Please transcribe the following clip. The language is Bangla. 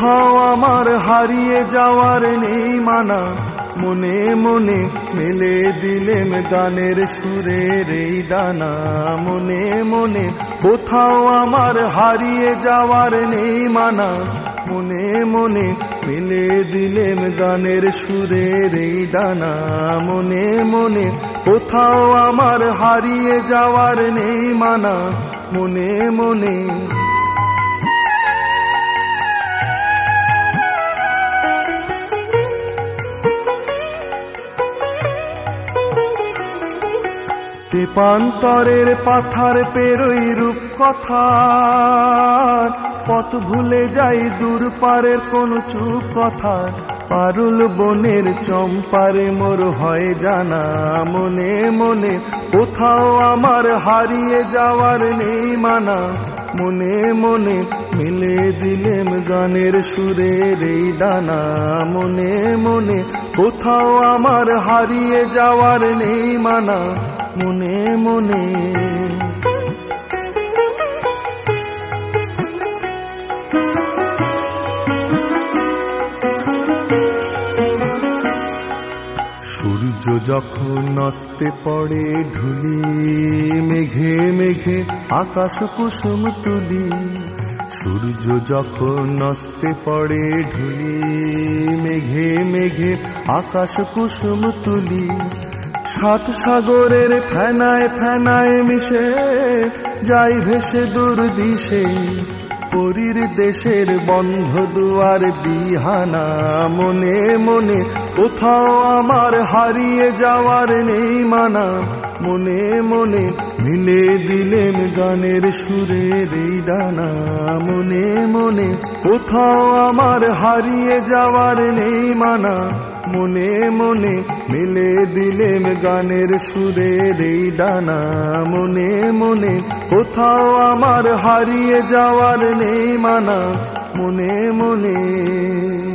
কোথাও আমার হারিয়ে যাওয়ার নেই মানা, মনে মনে মেলে দিলেম গানের সুরের এই ডানা। মনে মনে কোথাও আমার হারিয়ে যাওয়ার নেই মানা, মনে মনে মেলে দিলেম গানের সুরের এই ডানা। মনে মনে কোথাও আমার হারিয়ে যাওয়ার নেই মানা, মনে মনে। তেপান্তরের পাথার পেরোই রূপ কথার, পথ ভুলে যাই দূর পারের কোন চুপ কথার। পারুল বনের চম্পারে মোর হয় জানা, মনে মনে কোথাও আমার হারিয়ে যাওয়ার নেই মানা, মনে মনে মিলে দিলেম গানের সুরের এই ডানা। মনে মনে কোথাও আমার হারিয়ে যাওয়ার নেই মানা, মনে মনে। সূর্য যখন অস্তে পড়ে ঢুলি, মেঘে মেঘে আকাশ কুসুম তুলি। সূর্য যখন অস্তে পড়ে ঢুলি, মেঘে মেঘে আকাশ কুসুম তুলি। সাত সাগরের ফেনায় ফেনায় মিশে যাই ভেসে দূর দিশে, পরীর দেশের বন্ধ দুয়ার দিহানা। মনে মনে কোথাও আমার হারিয়ে যাওয়ার নেই মানা, মনে মনে মিলে দিলেম গানের সুরের এই ডানা। মনে মনে কোথাও আমার হারিয়ে যাওয়ার নেই মানা, মনে মনে মিলে দিলেম গানের সুরের এই ডানা। মনে মনে কোথাও আমার হারিয়ে যাওয়ার নেই মানা, মনে মনে।